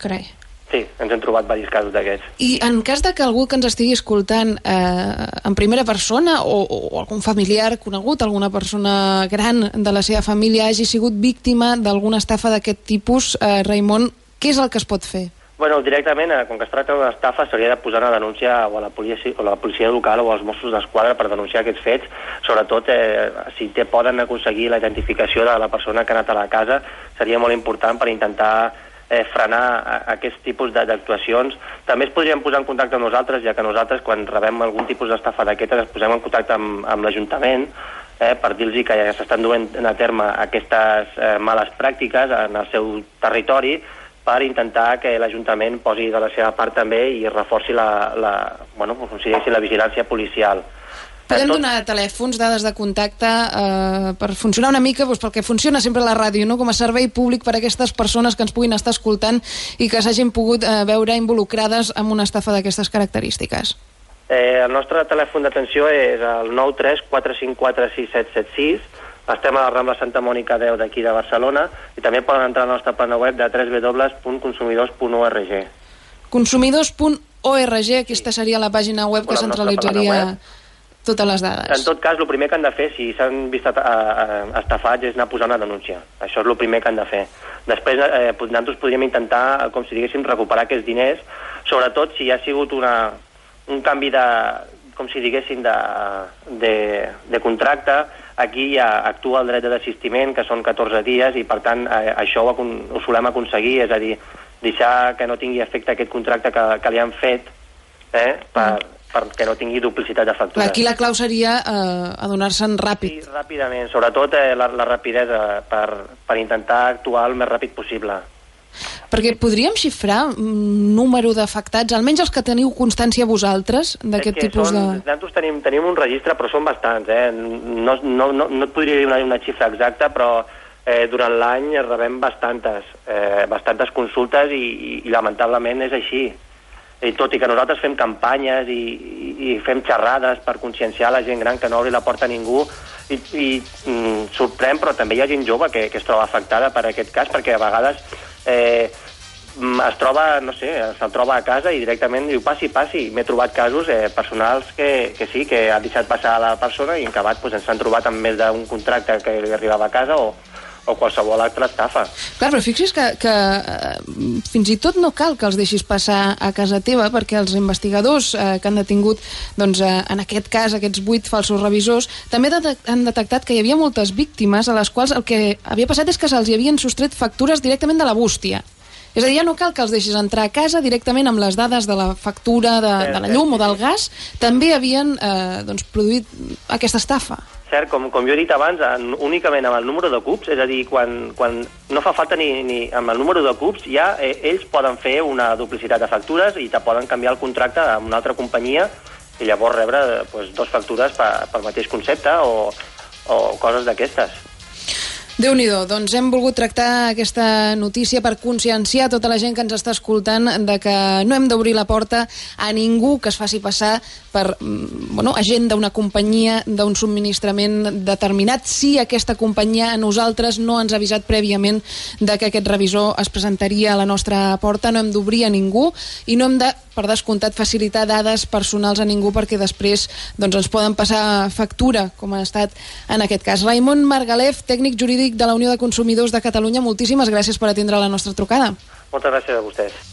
Carai. Sí, ens hem trobat diversos casos d'aquests. I en cas de que algú que ens estigui escoltant en primera persona o algun familiar conegut, alguna persona gran de la seva família hagi sigut víctima d'alguna estafa d'aquest tipus, Raimon, què és el que es pot fer? Bueno, directament, com que es tracta d'una estafa, s'hauria de posar una denúncia o a la policia local o als Mossos d'Esquadra per denunciar aquests fets. Sobretot, si poden aconseguir la identificació de la persona que ha anat a la casa, seria molt important per intentar frenar aquests tipus d'actuacions. També es podrien posar en contacte amb nosaltres, ja que nosaltres, quan rebem algun tipus d'estafa d'aquestes, ens posem en contacte amb l'Ajuntament per dir-los que ja s'estan duent a terme aquestes males pràctiques en el seu territori, per intentar que l'Ajuntament posi de la seva part també i reforci la vigilància policial. Podem donar telèfons, dades de contacte per funcionar una mica pel que funciona sempre la ràdio, no? Com a servei públic per a aquestes persones que ens puguin estar escoltant i que s'hagin pogut veure involucrades en una estafa d'aquestes característiques. El nostre telèfon d'atenció és el 93 454 6776. Estem a la Rambla Santa Mònica 10 d'aquí de Barcelona i també poden entrar a la nostra pàgina web de www.consumidors.org. Consumidors.org, aquesta seria la pàgina web que centralitzaria totes les dades. En tot cas, el primer que han de fer, si s'han vist estafats, és anar a posar una denúncia. Això és el primer que han de fer. Després, nosaltres podríem intentar, com si diguéssim, recuperar aquests diners, sobretot si hi ha sigut un canvi de, com si diguéssim, de contracte. Aquí ja actua el dret de desistiment, que són 14 dies, i per tant això ho solem aconseguir, és a dir, deixar que no tingui efecte aquest contracte que li han fet, perquè no tingui duplicitat de factures. Aquí la clau seria adonar-se'n ràpid. Sí, ràpidament, sobretot la rapidesa per intentar actuar el més ràpid possible. Perquè podríem xifrar un número d'afectats, almenys els que teniu constància vosaltres d'aquest tipus de... Nosaltres tenim un registre, però són bastants. No et podria dir una xifra exacta, però durant l'any rebem bastantes consultes i lamentablement és així. I tot i que nosaltres fem campanyes i fem xerrades per conscienciar la gent gran que no obri la porta a ningú, i sorprèn, però també hi ha gent jove que es troba afectada per aquest cas, perquè a vegades es troba, no sé, se'l troba a casa i directament diu passi. M'he trobat casos personals que sí, que ha deixat passar a la persona i en acabat ens han trobat amb més d'un contracte que li arribava a casa o qualsevol altra estafa. Clar, però fixi's que fins i tot no cal que els deixis passar a casa teva, perquè els investigadors que han detingut, doncs, en aquest cas, aquests 8 falsos revisors, també han detectat que hi havia moltes víctimes a les quals el que havia passat és que se'ls hi havien sostret factures directament de la bústia. És a dir, ja no cal que els deixis entrar a casa directament amb les dades de la factura de la llum o del gas, també havien produït aquesta estafa. Cert, com jo he dit abans, únicament amb el número de CUPs, és a dir, quan no fa falta ni amb el número de CUPs, ja ells poden fer una duplicitat de factures i te poden canviar el contracte amb una altra companyia i llavors rebre 2 factures pel mateix concepte o coses d'aquestes. Déu-n'hi-do, doncs hem volgut tractar aquesta notícia per conscienciar tota la gent que ens està escoltant de que no hem d'obrir la porta a ningú que es faci passar per agent d'una companyia, d'un subministrament determinat, si aquesta companyia a nosaltres no ens ha avisat prèviament de que aquest revisor es presentaria a la nostra porta. No hem d'obrir a ningú i no hem de, per descomptat, facilitar dades personals a ningú, perquè després ens poden passar factura, com ha estat en aquest cas. Raimon Margalef, tècnic jurídic de la Unió de Consumidors de Catalunya, moltíssimes gràcies per atendre la nostra trucada. Moltes gràcies a vostès.